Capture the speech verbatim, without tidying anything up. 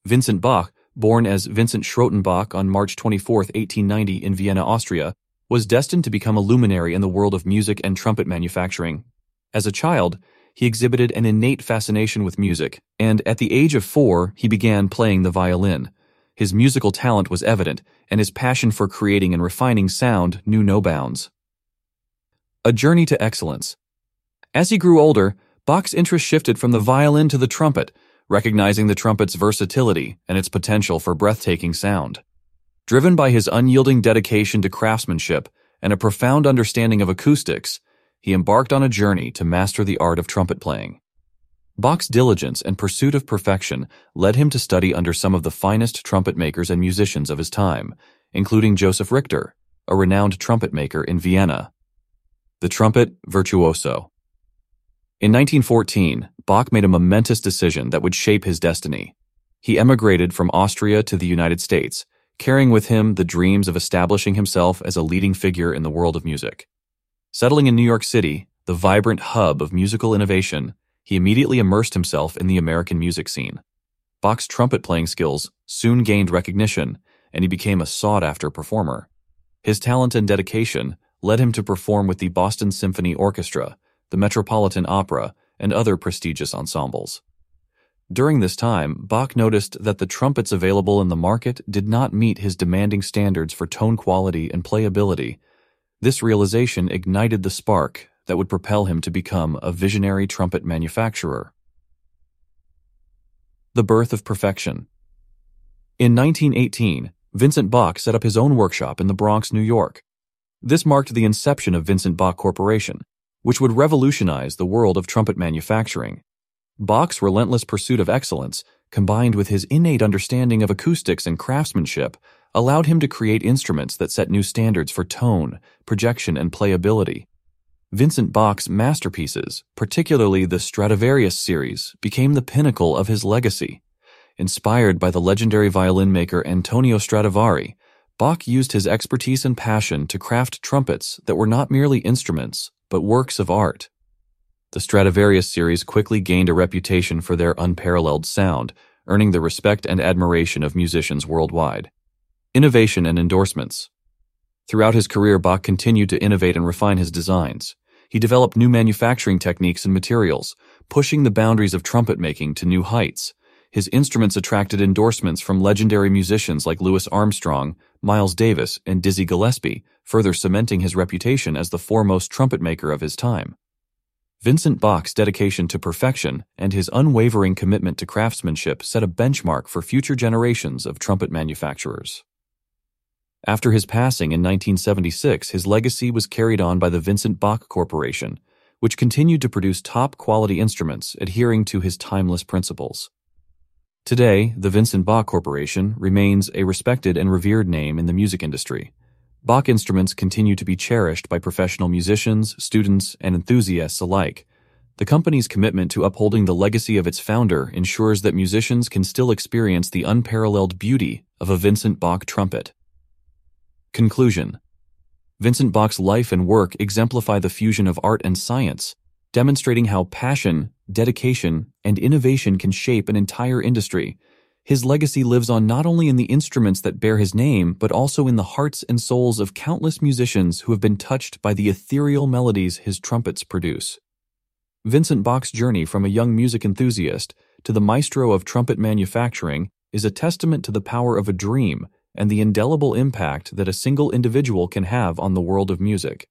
Vincent Bach, born as Vincent Schrotenbach on March twenty-fourth, eighteen ninety in Vienna, Austria, was destined to become a luminary in the world of music and trumpet manufacturing. As a child, he exhibited an innate fascination with music, and at the age of four, he began playing the violin. His musical talent was evident, and his passion for creating and refining sound knew no bounds. A journey to excellence. As he grew older, Bach's interest shifted from the violin to the trumpet, recognizing the trumpet's versatility and its potential for breathtaking sound. Driven by his unyielding dedication to craftsmanship and a profound understanding of acoustics, he embarked on a journey to master the art of trumpet playing. Bach's diligence and pursuit of perfection led him to study under some of the finest trumpet makers and musicians of his time, including Joseph Richter, a renowned trumpet maker in Vienna. The trumpet virtuoso. In nineteen fourteen, Bach made a momentous decision that would shape his destiny. He emigrated from Austria to the United States, carrying with him the dreams of establishing himself as a leading figure in the world of music. Settling in New York City, the vibrant hub of musical innovation, he immediately immersed himself in the American music scene. Bach's trumpet playing skills soon gained recognition, and he became a sought-after performer. His talent and dedication led him to perform with the Boston Symphony Orchestra, the Metropolitan Opera, and other prestigious ensembles. During this time, Bach noticed that the trumpets available in the market did not meet his demanding standards for tone quality and playability. This realization ignited the spark that would propel him to become a visionary trumpet manufacturer. The birth of perfection. In nineteen eighteen, Vincent Bach set up his own workshop in the Bronx, New York. This marked the inception of Vincent Bach Corporation, which would revolutionize the world of trumpet manufacturing. Bach's relentless pursuit of excellence, combined with his innate understanding of acoustics and craftsmanship, allowed him to create instruments that set new standards for tone, projection, and playability. Vincent Bach's masterpieces, particularly the Stradivarius series, became the pinnacle of his legacy. Inspired by the legendary violin maker Antonio Stradivari, Bach used his expertise and passion to craft trumpets that were not merely instruments, but works of art. The Stradivarius series quickly gained a reputation for their unparalleled sound, earning the respect and admiration of musicians worldwide. Innovation and endorsements. Throughout his career, Bach continued to innovate and refine his designs. He developed new manufacturing techniques and materials, pushing the boundaries of trumpet making to new heights. His instruments attracted endorsements from legendary musicians like Louis Armstrong, Miles Davis, and Dizzy Gillespie, further cementing his reputation as the foremost trumpet maker of his time. Vincent Bach's dedication to perfection and his unwavering commitment to craftsmanship set a benchmark for future generations of trumpet manufacturers. After his passing in nineteen seventy-six, his legacy was carried on by the Vincent Bach Corporation, which continued to produce top-quality instruments adhering to his timeless principles. Today, the Vincent Bach Corporation remains a respected and revered name in the music industry. Bach instruments continue to be cherished by professional musicians, students, and enthusiasts alike. The company's commitment to upholding the legacy of its founder ensures that musicians can still experience the unparalleled beauty of a Vincent Bach trumpet. Conclusion. Vincent Bach's life and work exemplify the fusion of art and science, demonstrating how passion, dedication, and innovation can shape an entire industry. His legacy lives on not only in the instruments that bear his name, but also in the hearts and souls of countless musicians who have been touched by the ethereal melodies his trumpets produce. Vincent Bach's journey from a young music enthusiast to the maestro of trumpet manufacturing is a testament to the power of a dream and the indelible impact that a single individual can have on the world of music.